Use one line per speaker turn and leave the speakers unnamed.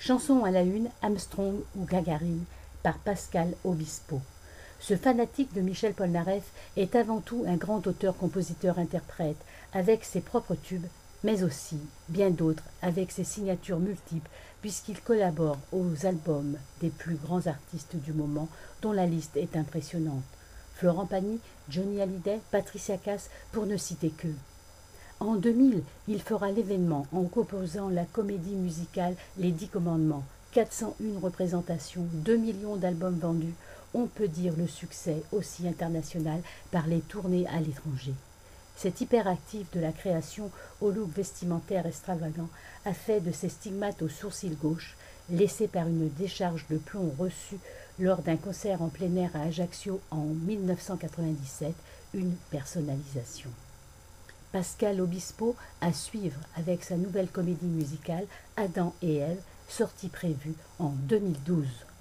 Chanson à la une, Armstrong ou Gagarine, par Pascal Obispo. Ce fanatique de Michel Polnareff est avant tout un grand auteur-compositeur-interprète, avec ses propres tubes, mais aussi, bien d'autres, avec ses signatures multiples, puisqu'il collabore aux albums des plus grands artistes du moment, dont la liste est impressionnante. Florent Pagny, Johnny Hallyday, Patricia Cass, pour ne citer qu'eux. En 2000, il fera l'événement en composant la comédie musicale Les 10 Commandements. 401 représentations, 2 millions d'albums vendus, on peut dire le succès aussi international par les tournées à l'étranger. Cet hyperactif de la création au look vestimentaire extravagant a fait de ses stigmates au sourcil gauche, laissés par une décharge de plomb reçue lors d'un concert en plein air à Ajaccio en 1997, une personnalisation. Pascal Obispo à suivre avec sa nouvelle comédie musicale Adam et Ève, sortie prévue en 2012.